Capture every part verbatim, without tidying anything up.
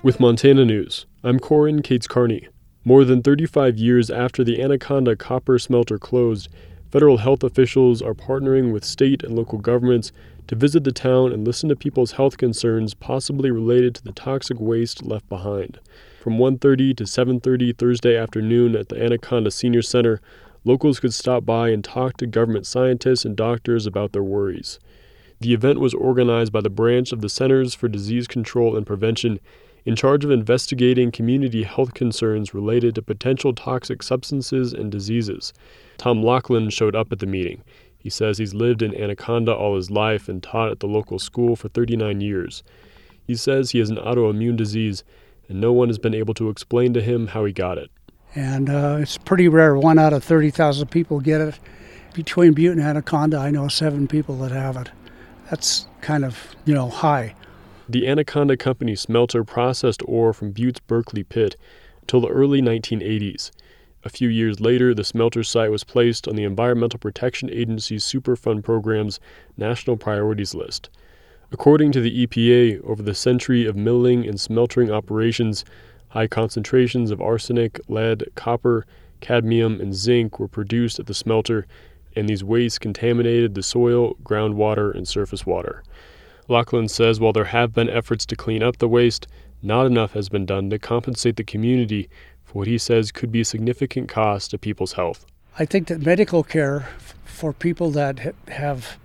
With Montana News, I'm Corin Cates-Carney. More than thirty-five years after the Anaconda copper smelter closed, federal health officials are partnering with state and local governments to visit the town and listen to people's health concerns possibly related to the toxic waste left behind. From one thirty to seven thirty Thursday afternoon at the Anaconda Senior Center, locals could stop by and talk to government scientists and doctors about their worries. The event was organized by the branch of the Centers for Disease Control and Prevention in charge of investigating community health concerns related to potential toxic substances and diseases. Tom Laughlin showed up at the meeting. He says he's lived in Anaconda all his life and taught at the local school for thirty-nine years. He says he has an autoimmune disease, and no one has been able to explain to him how he got it. And uh, it's pretty rare. One out of thirty thousand people get it. Between Butte and Anaconda, I know seven people that have it. That's kind of, you know, high. The Anaconda Company smelter processed ore from Butte's Berkeley pit until the early nineteen eighties. A few years later, the smelter site was placed on the Environmental Protection Agency's Superfund program's National Priorities List. According to the E P A, over the century of milling and smeltering operations, high concentrations of arsenic, lead, copper, cadmium, and zinc were produced at the smelter, and these wastes contaminated the soil, groundwater, and surface water. Laughlin says while there have been efforts to clean up the waste, not enough has been done to compensate the community for what he says could be a significant cost to people's health. I think that medical care f- for people that ha- have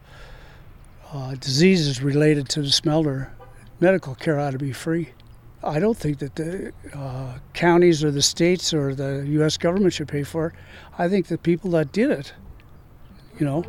uh, diseases related to the smelter, medical care ought to be free. I don't think that the uh, counties or the states or the U S government should pay for it. I think the people that did it, you know,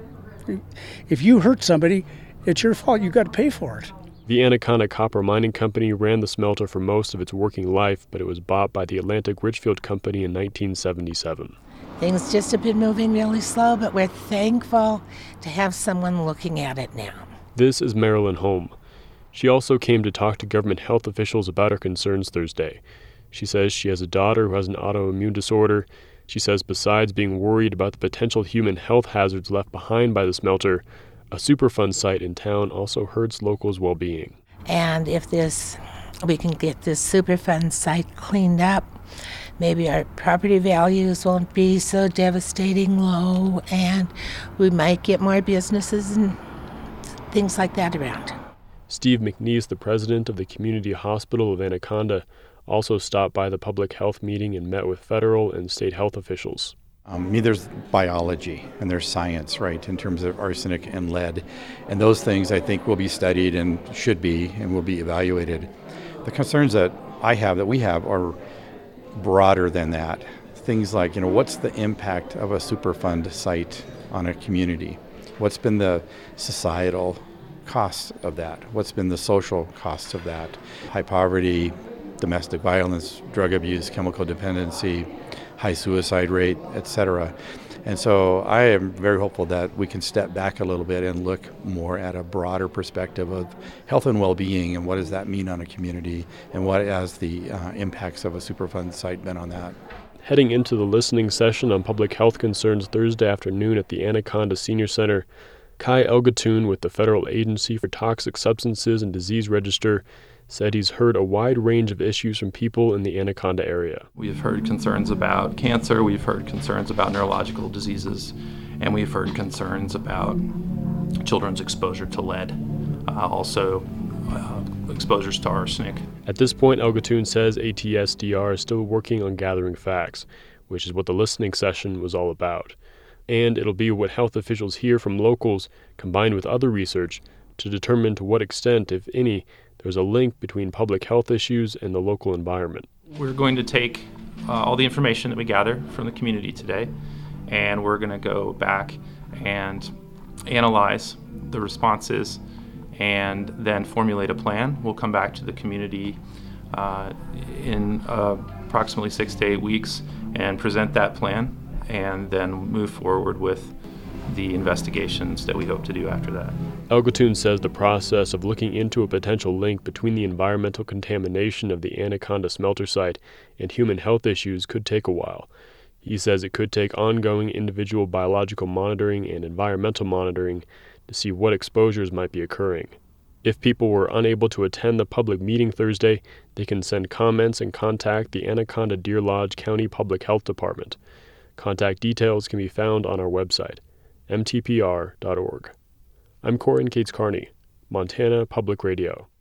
if you hurt somebody, it's your fault. You got to pay for it. The Anaconda Copper Mining Company ran the smelter for most of its working life, but it was bought by the Atlantic Richfield Company in nineteen seventy-seven. Things just have been moving really slow, but we're thankful to have someone looking at it now. This is Marilyn Holm. She also came to talk to government health officials about her concerns Thursday. She says she has a daughter who has an autoimmune disorder. She says besides being worried about the potential human health hazards left behind by the smelter, a Superfund site in town also hurts locals' well-being. And if this, we can get this Superfund site cleaned up, maybe our property values won't be so devastating low, and we might get more businesses and things like that around. Steve McNeese, the president of the Community Hospital of Anaconda, also stopped by the public health meeting and met with federal and state health officials. Um, I mean, there's biology and there's science, right, in terms of arsenic and lead. And those things, I think, will be studied and should be and will be evaluated. The concerns that I have, that we have, are broader than that. Things like, you know, what's the impact of a Superfund site on a community? What's been the societal cost of that? What's been the social cost of that? High poverty, domestic violence, drug abuse, chemical dependency, high suicide rate, et cetera. And so I am very hopeful that we can step back a little bit and look more at a broader perspective of health and well-being and what does that mean on a community and what has the uh, impacts of a Superfund site been on that. Heading into the listening session on public health concerns Thursday afternoon at the Anaconda Senior Center, Kai Elgatoon with the Federal Agency for Toxic Substances and Disease Register said he's heard a wide range of issues from people in the Anaconda area. We've heard concerns about cancer, we've heard concerns about neurological diseases, and we've heard concerns about children's exposure to lead, uh, also uh, exposures to arsenic. At this point, Elgatoon says A T S D R is still working on gathering facts, which is what the listening session was all about. And it'll be what health officials hear from locals, combined with other research, to determine to what extent, if any, there's a link between public health issues and the local environment. We're going to take uh, all the information that we gather from the community today, and we're going to go back and analyze the responses and then formulate a plan. We'll come back to the community uh, in uh, approximately six to eight weeks and present that plan, and then move forward with the investigations that we hope to do after that. Elgatoon says the process of looking into a potential link between the environmental contamination of the Anaconda smelter site and human health issues could take a while. He says it could take ongoing individual biological monitoring and environmental monitoring to see what exposures might be occurring. If people were unable to attend the public meeting Thursday, they can send comments and contact the Anaconda Deer Lodge County Public Health Department. Contact details can be found on our website, m t p r dot org. I'm Corin Cates Carney, Montana Public Radio.